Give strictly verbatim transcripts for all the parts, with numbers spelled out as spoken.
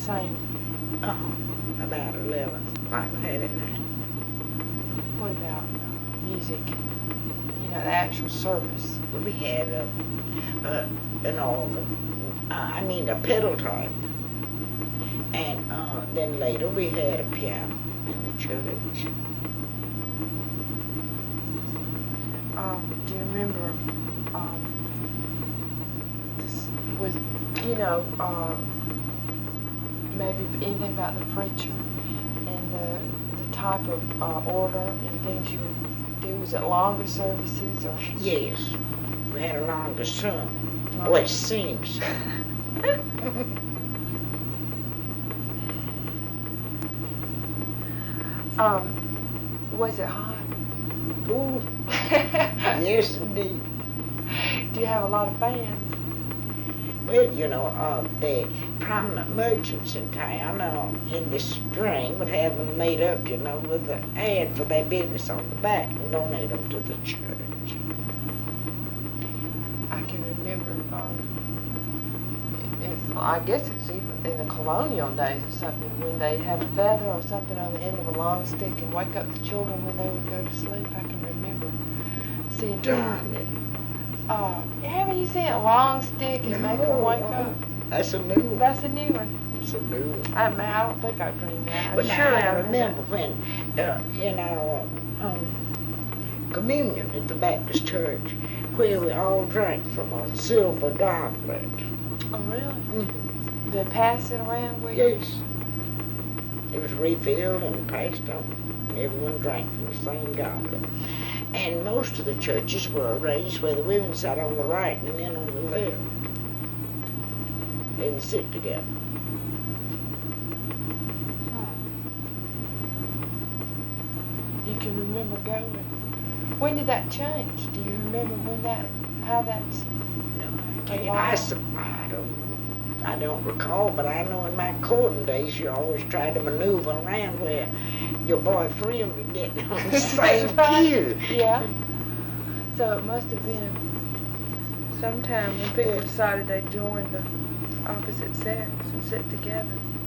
same. Uh-huh. About eleven, like that at night. What about uh, music? You know, the actual service. We had a, uh, an organ, uh, I mean a pedal type. And uh, then later we had a piano in the church. Um, do you remember, um, this was, you know, uh, maybe anything about the preacher and the, the type of uh, order and things you would do? Was it longer services or? Yes, we had a longer sermon. Longer. Well, it seems so. um, was it hot? Ooh, yes indeed. Do you have a lot of fans? Well, you know, uh, the prominent merchants in town uh, in the spring would have them made up, you know, with an ad for their business on the back and donate them to the church. I can remember, um, if, I guess it's even in the colonial days or something, when they'd have a feather or something on the end of a long stick and wake up the children when they would go to sleep. I can remember seeing Darn it. Uh, haven't you seen a long stick and No, make them wake up? That's a new one. That's a new one. It's a new one. I mean, I don't think I've dreamed that. But Surely now I I've remember when, uh, in our um, communion at the Baptist church, where we all drank from a silver goblet. Oh, really? Mm-hmm. Did they pass it around with you? Yes. It was refilled and passed on. Everyone drank from the same goblet. And most of the churches were arranged where the women sat on the right and the men on the left. They didn't sit together. You can remember going. When did that change? Do you remember when that, how that's? No, I can't. I, s- I don't, I don't recall, but I know in my courting days you always tried to maneuver around where your boyfriend would get on the same pew. Yeah. So it must have been sometime when people Yeah. decided they'd join the opposite sex and sit together.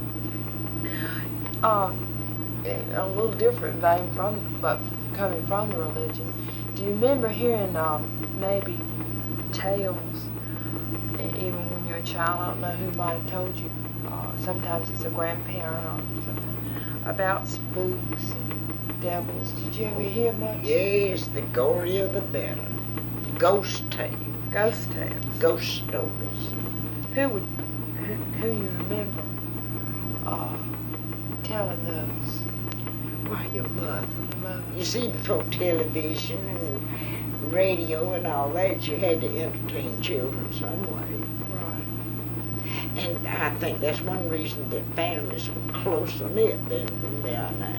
Um, in a little different vein from, but coming from the religion. Do you remember hearing um, maybe tales, e- even when you're a child? I don't know who might have told you. Uh, sometimes it's a grandparent or something about spooks and devils. Did you ever hear much? Yes, the gorier the better. Ghost tales, Ghost tales. ghost stories. Who would, who, who you remember uh, telling those? Why, your mother. Your mother? You see, before television and radio and all that, you had to entertain children some way. Right. And I think that's one reason that families were closer knit then than they are now.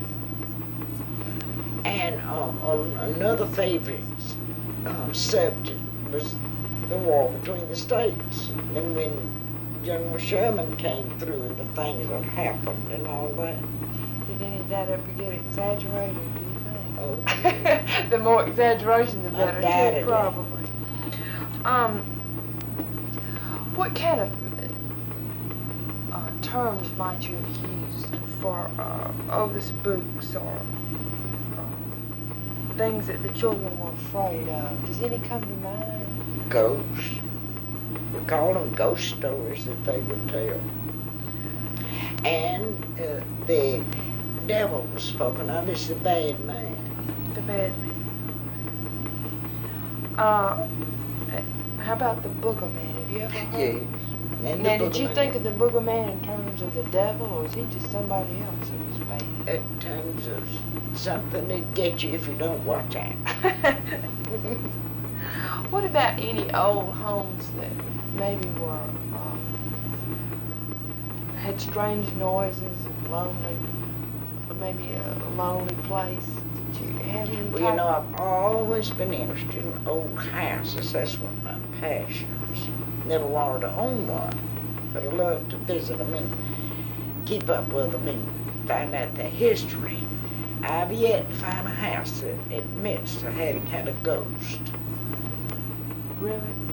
And um, um, another favorite um, subject was the war between the states. And when General Sherman came through and the things that happened and all that. Did any of that ever get exaggerated, do you think? Oh, yeah. The more exaggeration, the better, too, Undoubtedly. probably. Um, what kind of uh, terms might you have used for, uh, oh, the spooks or uh, things that the children were afraid of? Does any come to mind? Ghosts. We call them ghost stories that they would tell. And uh, the devil was spoken of as the bad man. The bad man. Uh, how about the boogerman? Have you ever heard? Yes. And Now, the did you boogeyman. think of the boogeyman in terms of the devil, or is he just somebody else who was bad? In terms of something that'd get you if you don't watch out. What about any old homes that maybe were um, had strange noises and lonely, or maybe a lonely place? Did you have any? Well, you type- know, I've always been interested in old houses. That's one of my passions. Never wanted to own one, but I love to visit them and keep up with them and find out their history. I've yet to find a house that admits to having had a ghost. Really?